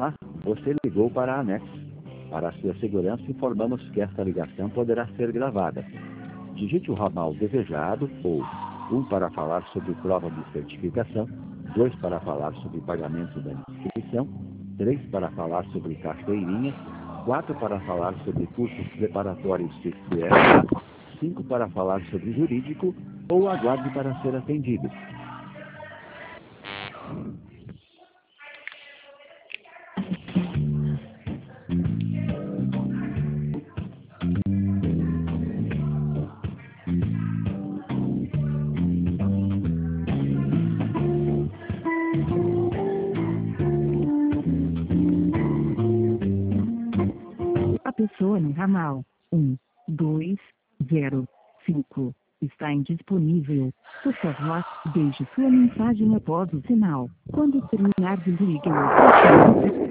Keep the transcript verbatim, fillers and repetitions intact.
Olá, você ligou para a ANEX. Para a sua segurança, informamos que esta ligação poderá ser gravada. Digite o ramal desejado ou um para falar sobre prova de certificação, dois para falar sobre pagamento da inscrição, três para falar sobre carteirinha, quatro para falar sobre cursos preparatórios de C R A, cinco para falar sobre jurídico ou aguarde para ser atendido. A pessoa no ramal um, dois, zero, cinco está indisponível. Por favor, deixe sua mensagem após o sinal. Quando terminar, desligue o